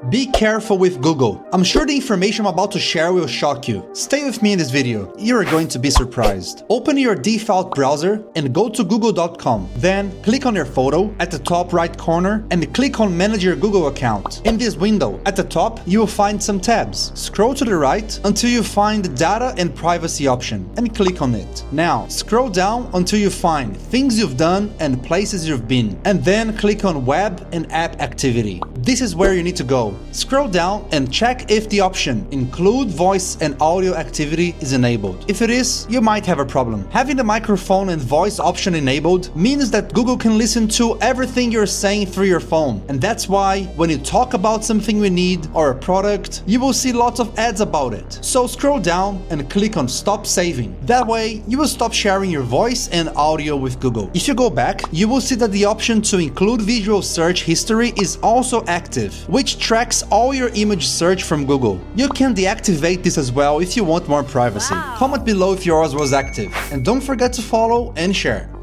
Be careful with Google. I'm sure the information I'm about to share will shock you. Stay with me in this video. You are going to be surprised. Open your default browser and go to google.com. Then click on your photo at the top right corner and click on Manage your Google account. In this window, at the top, you will find some tabs. Scroll to the right until you find the Data and Privacy option and click on it. Now, scroll down until you find Things you've done and Places you've been. And then click on Web and App Activity. This is where you need to go. Scroll down and check if the option Include Voice and Audio Activity is enabled. If it is, you might have a problem. Having the microphone and voice option enabled means that Google can listen to everything you're saying through your phone. And that's why when you talk about something we need or a product, you will see lots of ads about it. So scroll down and click on Stop Saving. That way, you will stop sharing your voice and audio with Google. If you go back, you will see that the option to include visual search history is also active, which tracks all your image search from Google. You can deactivate this as well if you want more privacy. Comment below if yours was active. And don't forget to follow and share.